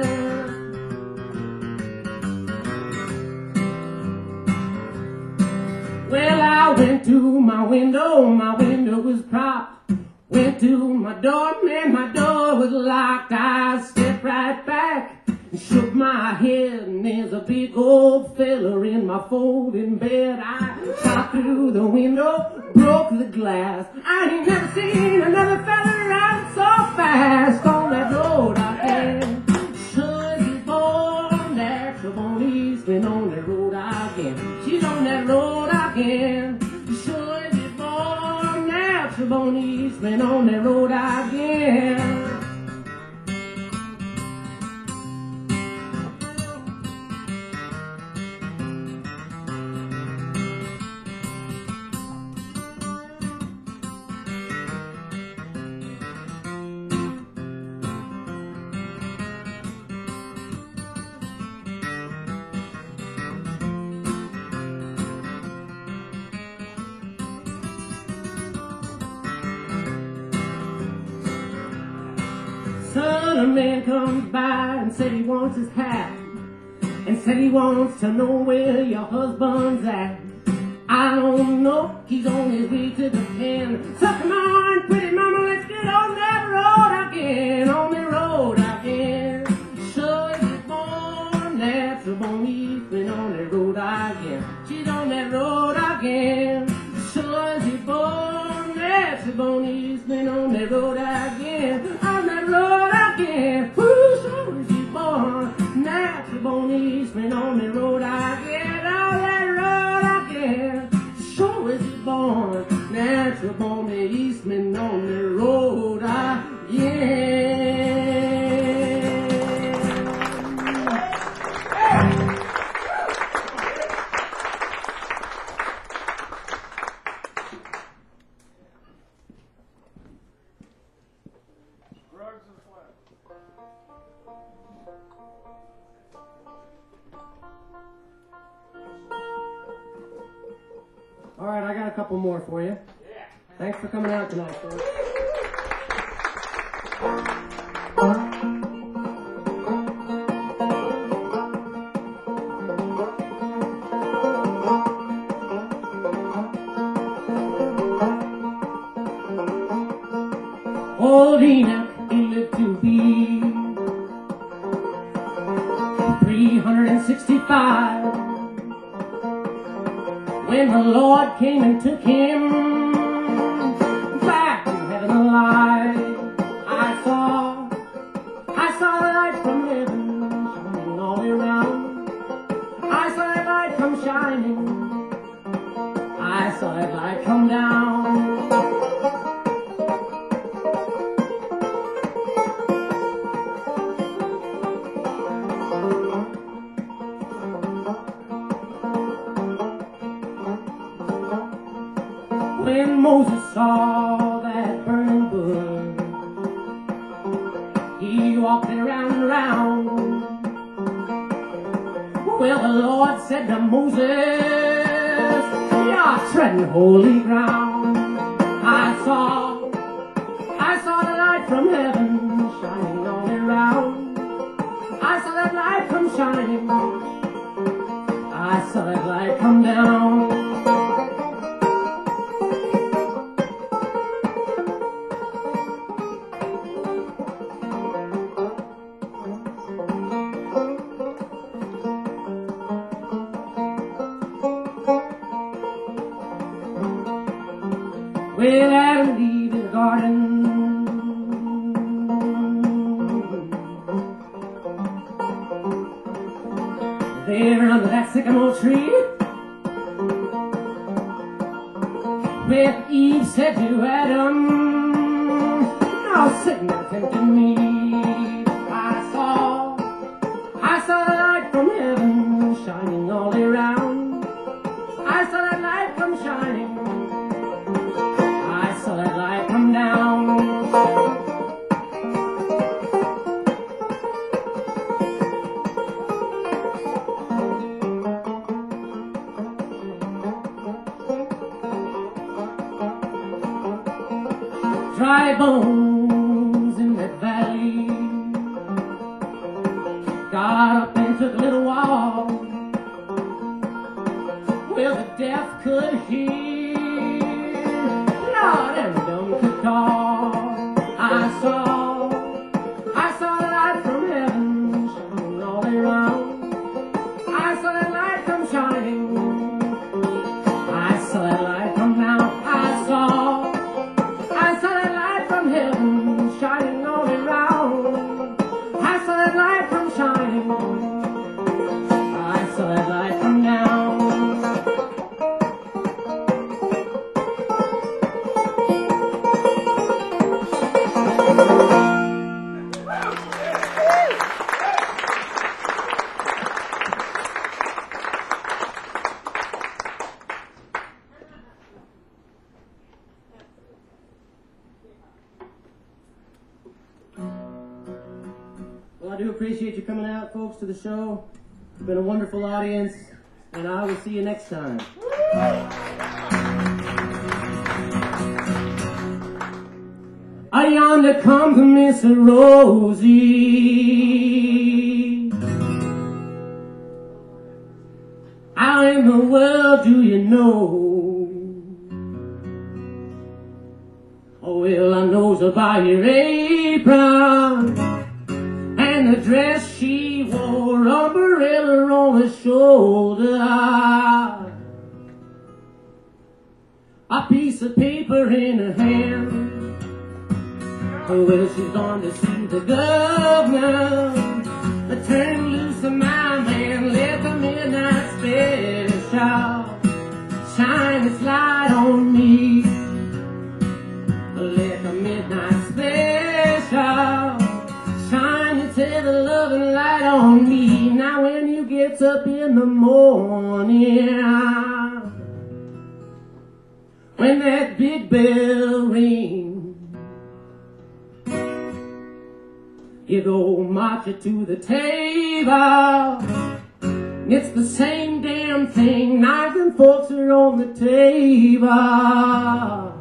Speaker 1: Well, I went to my window, my window was propped. Went to my door, man, my door was locked. I stepped right back and shook my head, and there's a big old fella in my folding bed. I shot through the window, broke the glass. I ain't never seen another fella ride so fast on that road again. Sure as you're born, natural born East. Eastman on that road again. She's on that road again. Sure as you're born, natural born Eastman on that road again. Son, a man comes by and said he wants his hat, and said he wants to know where your husband's at. I don't know, he's on his way to the pen. So come on, pretty mama, let's get on that road again, on the road again. Sure as you're born, natural born Eastman on that road again. She's on that road again. Sure as you're born, natural born Eastman on that road again. On that road again. Woo, sure as you're born, natural born Eastman on that road again. On that road again. Sure as you're born, natural born Eastman on the road again. All right, I got a couple more for you. Thanks for coming out tonight, folks. Old Enoch, he lived to be three hundred sixty-five. When the Lord came and took him back to heaven alive, I saw, I saw the light from heaven shining all around. I saw that light come shining, I saw that light come down. When Moses saw that burning bush, he walked it around and around. Well, the Lord said to Moses, you're treading holy ground. I saw, I saw the light from heaven shining all around. I saw that light come shining, I saw that light come down. With Adam and Eve in the garden, there under that sycamore tree, with Eve said to Adam, now Satan tempted me. I saw, I saw the light from heaven shining all around. I saw that light come shining, I saw that light come down. Dry bones in that valley, got up and took a little walk. Well, the deaf could hear, Lord, and the dumb could talk. I saw, I saw the light from heaven shining all around. I saw that light come shining, I saw that light come down. I saw, I saw that light from heaven shining all around. I saw that light come shining, I saw that appreciate you coming out, folks, to the show. It's been a wonderful audience, and I will see you next time. I yonder comes Miss Rosie. How in the world do you know? Oh, well, I knows her by your apron and the dress she wore, umbrella on her shoulder, a piece of paper in her hand. Oh, well, she's gone to see the governor. I turn loose of my man, let the midnight special shine its light on me. Let the midnight special shine its ever loving light on me. Now when you get up in the morning, when that big bell rings, you go march it to the table. It's the same damn thing, knives and forks are on the table.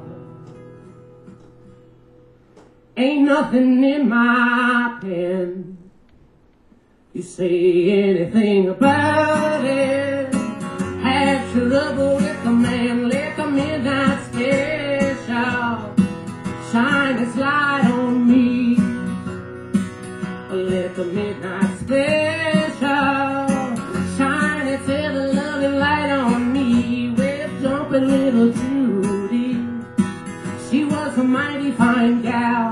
Speaker 1: Ain't nothing in my pen. You say anything about it, have trouble with the man. Let the midnight special shine its light on me. Let the midnight special shine its ever loving light on me. With jumping little Judy, she was a mighty fine gal,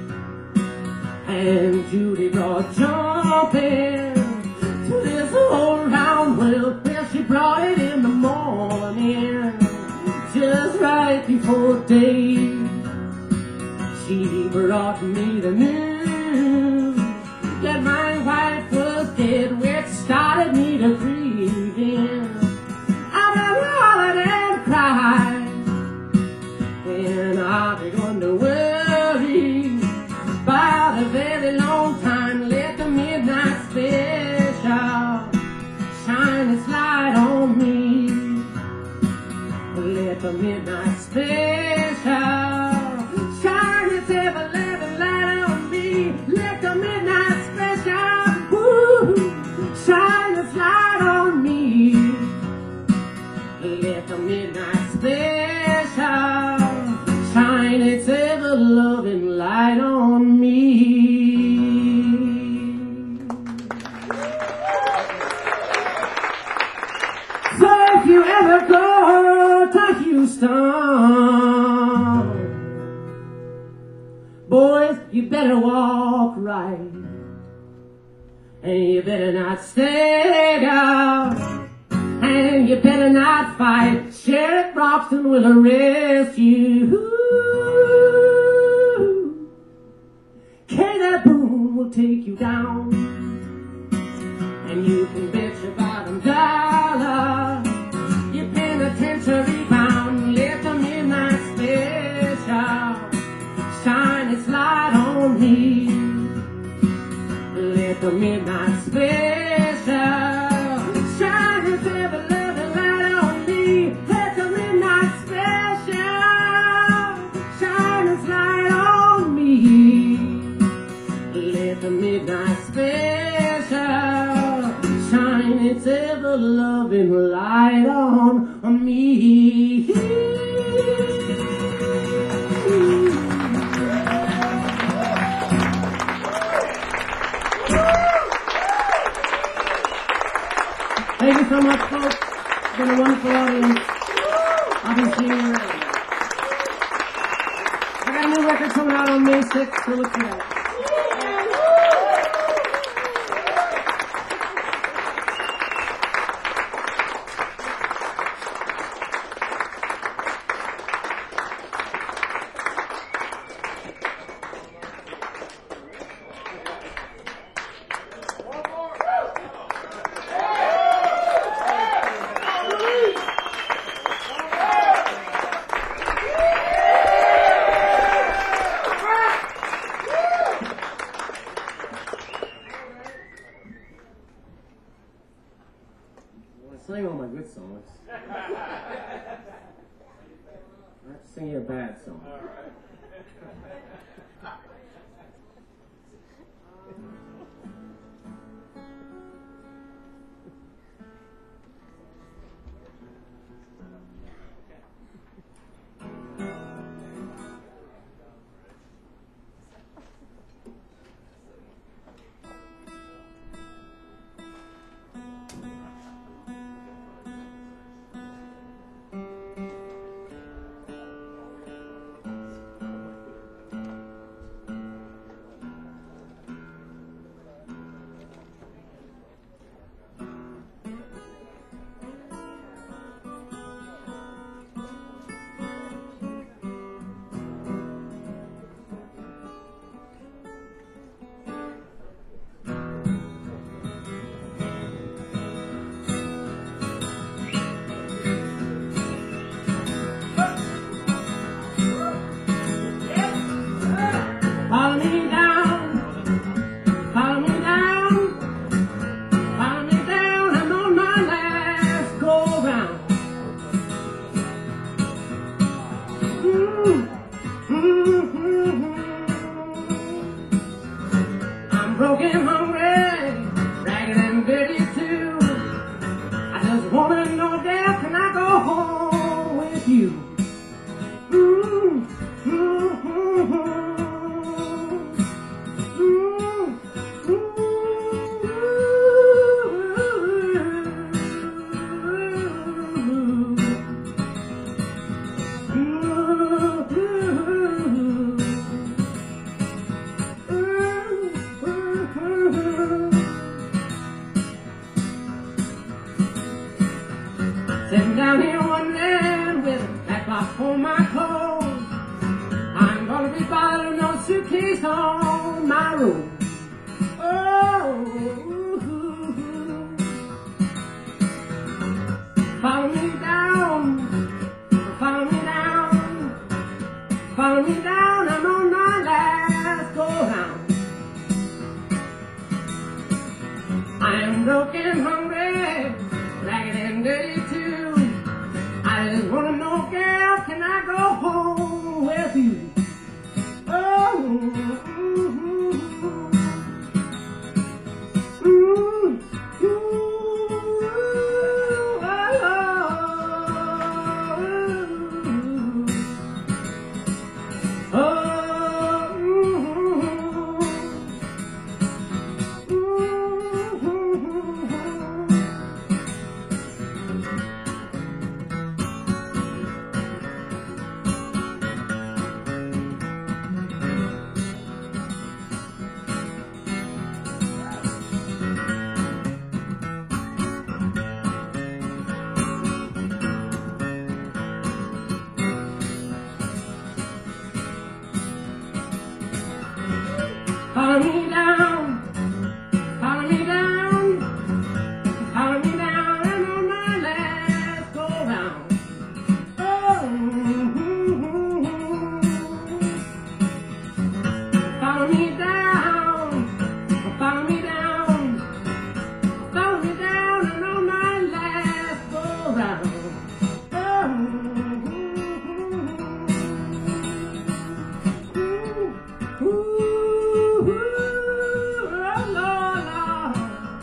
Speaker 1: and Judy brought jumping to this whole round world. Well, she brought it in the morning, just right before day. She brought me the news that my wife was dead, which started me to grieving. I hollered and cried, and I begun to worry about a very long time. Let the midnight special shine its light on me. Let the midnight special shine its ever loving light on me. Let the midnight Woo, shine its light on me. Let the midnight special shine its ever loving light on me. So if you ever go to Houston, boys, you better walk right. And you better not stay out, and you better not fight. Sheriff Broxton will arrest you. K. Boone will take you down, and you can bet your bottom dollar your penitentiary bound. Let the midnight special shine its light on me. Let the midnight special shine its ever loving light on me. Let the midnight special shine its light on me. Let the midnight special shine its ever loving light on me. Thank you so much, folks. It's been a wonderful audience. I'll be seeing you around. I got a new record coming out on May sixth, so look for that. sang all my good songs. I have to sing you a bad song. Follow me down, follow me down, follow me down, I'm on my last go round. Mm, mm, mm, mm. I'm broken, hungry, ragged and dirty too. I just wanna know, Dad, can I go home with you? Mm, mm, mm, mm. Sitting down here wondering with a back box for my clothes. I'm gonna be bothering no suitcase on my room. Oh, follow me down, follow me down, follow me down. I'm on my last go round. I am broken, hungry, ragged and dirty too. I just wanna know, girl, can I go home with you? Oh, mm-hmm. Mm, ooh, oh, oh, mm-hmm. Follow me down, follow me down, follow me down, I'm on my last go round. Oh, mm-hmm. Follow me down, follow me down, follow me down, I'm on my last go round. Oh, mm-hmm. Ooh, ooh, ooh, oh, Lord, Lord.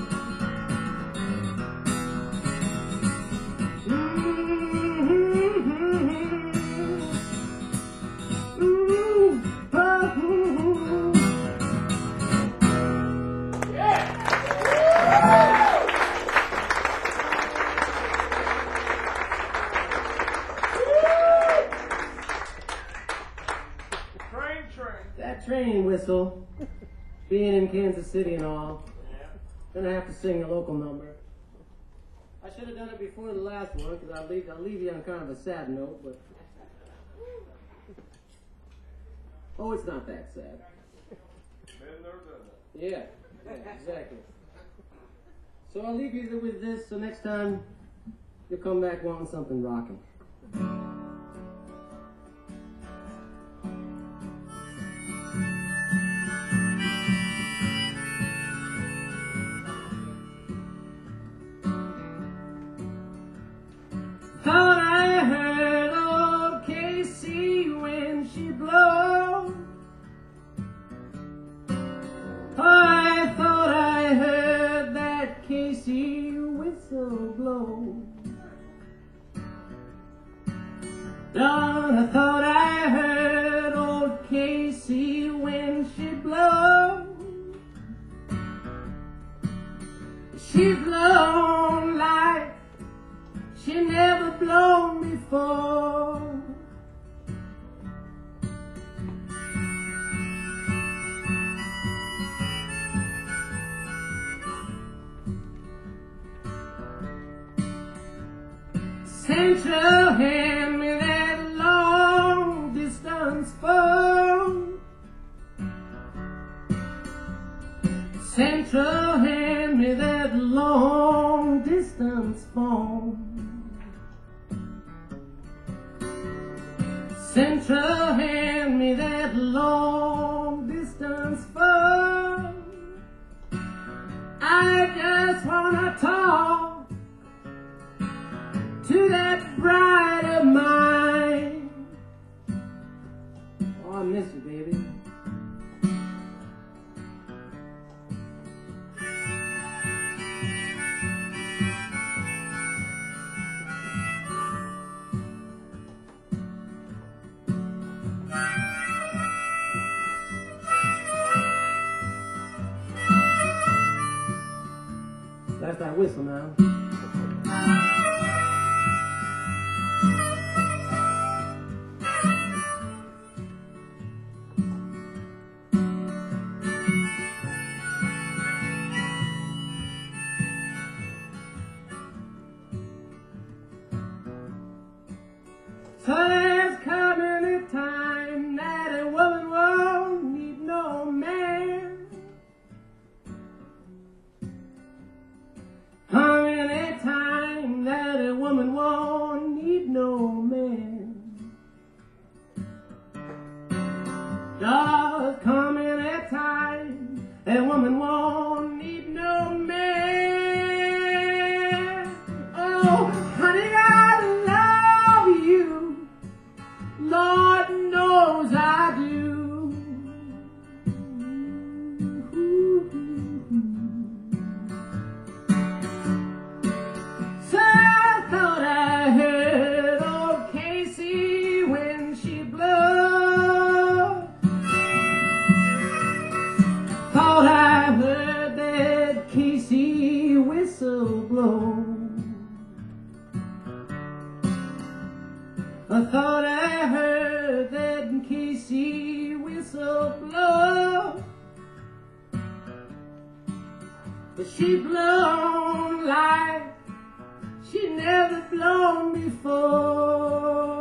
Speaker 2: Train, train.
Speaker 1: That train whistle, being in Kansas City and all, gonna have to sing a local number. I should have done it before the last one, because I'll leave, I'll leave you on kind of a sad note, but... Oh, it's not that sad.
Speaker 2: Been there, done that.
Speaker 1: Yeah, yeah, exactly. So I'll leave you with this, so next time you'll come back wanting something rocking. whistle blow. Lord, I thought I heard old Casey when she blow. She blown like she never blown before. Central hand me that long distance phone. Central hand me that long distance phone. Central hand me that long distance phone. I just wanna talk to that bride of mine. Oh, I miss you, baby. That's that whistle now. So there's coming a time that a woman won't need no man. Coming a time that a woman won't need no man. There's coming a time a woman won't need no man. Oh, honey, I love you. Lord knows I do. So I thought I heard old Casey when she blew. Thought I heard that Casey whistle blow. I thought I heard that Casey whistle blow. But she blown like she never blown before.